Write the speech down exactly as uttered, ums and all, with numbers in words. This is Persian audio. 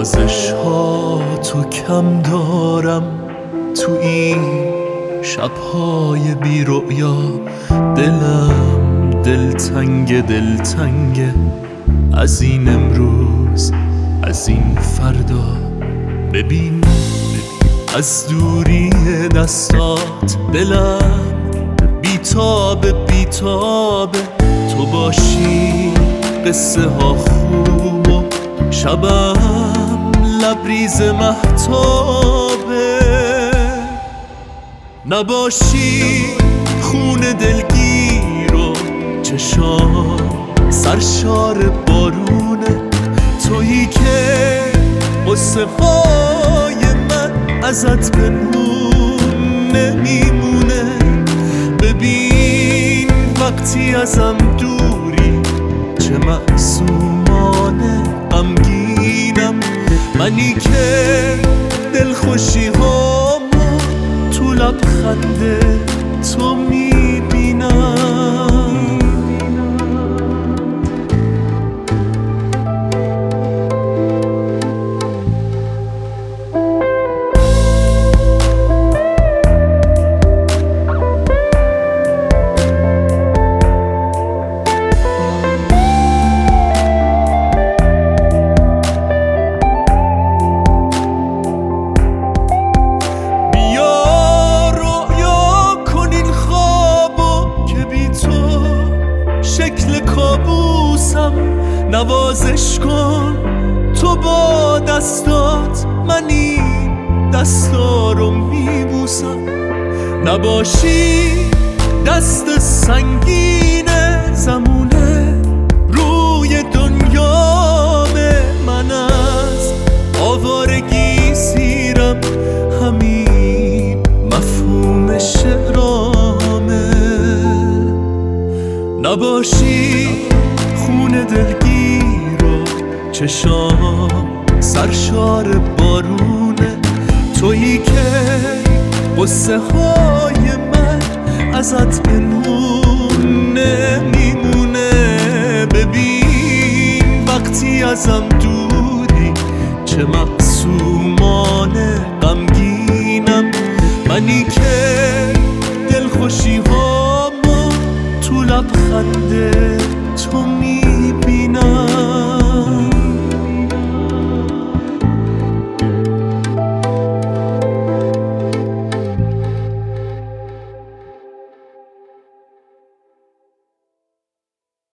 نوازش ها تو کم دارم تو این شبهای بی رؤیا. دلم دلتنگ دلتنگ از این امروز از این فردا. ببین از دوری دستات دلم بیتاب بیتاب. تو باشی قصه ها خوب و شبم لبریز مهتابه. نباشی خون دلگیر و چشام سرشار بارونه. تویی که قصه های من ازت پنهون نمیمونه. ببین وقتی ازم دوری چه معصومانه غمگینم. منی که دلخوشی هامو تو لبخند تو میبینم. نوازش کن تو با دستات من این دستا رو میبوسم. نباشی دست سنگین زمونه روی دنیا. من از آوارگی سیرم همین مفهوم شعرامه. نباشی خون دلگیر و چشام سرشار بارونه. تویی که قصه های من ازت پنهون نمیمونه. ببین وقتی ازم دوری چه